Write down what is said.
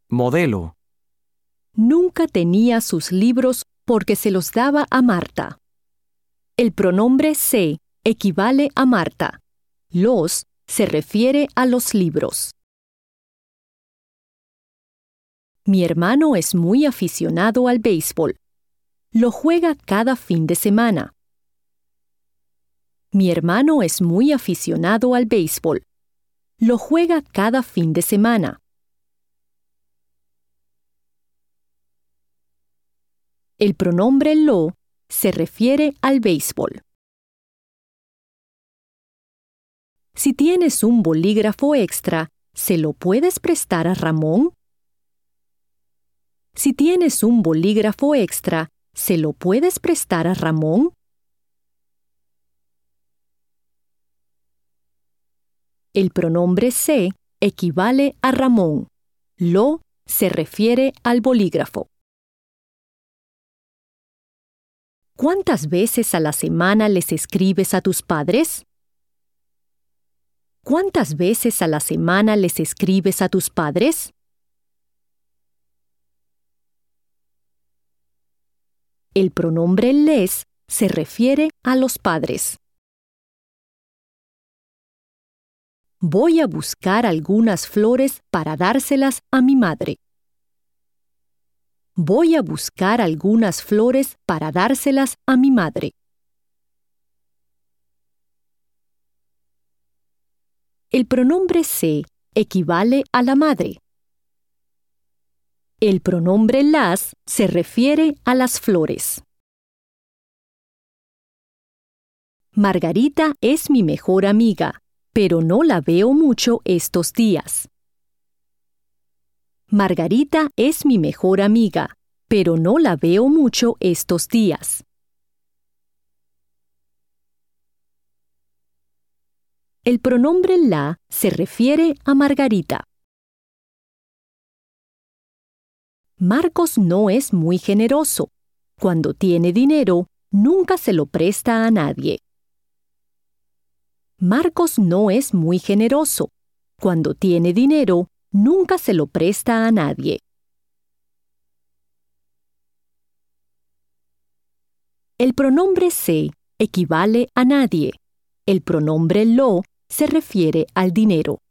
Modelo. Nunca tenía sus libros porque se los daba a Marta. El pronombre se equivale a Marta. Los se refiere a los libros. Mi hermano es muy aficionado al béisbol. Lo juega cada fin de semana. Mi hermano es muy aficionado al béisbol. Lo juega cada fin de semana. El pronombre lo se refiere al béisbol. Si tienes un bolígrafo extra, ¿se lo puedes prestar a Ramón? Si tienes un bolígrafo extra, ¿se lo puedes prestar a Ramón? El pronombre se equivale a Ramón. Lo se refiere al bolígrafo. ¿Cuántas veces a la semana les escribes a tus padres? ¿Cuántas veces a la semana les escribes a tus padres? El pronombre les se refiere a los padres. Voy a buscar algunas flores para dárselas a mi madre. Voy a buscar algunas flores para dárselas a mi madre. El pronombre se equivale a la madre. El pronombre las se refiere a las flores. Margarita es mi mejor amiga, pero no la veo mucho estos días. Margarita es mi mejor amiga, pero no la veo mucho estos días. El pronombre la se refiere a Margarita. Marcos no es muy generoso. Cuando tiene dinero, nunca se lo presta a nadie. Marcos no es muy generoso. Cuando tiene dinero, nunca se lo presta a nadie. El pronombre se equivale a nadie. El pronombre lo se refiere al dinero.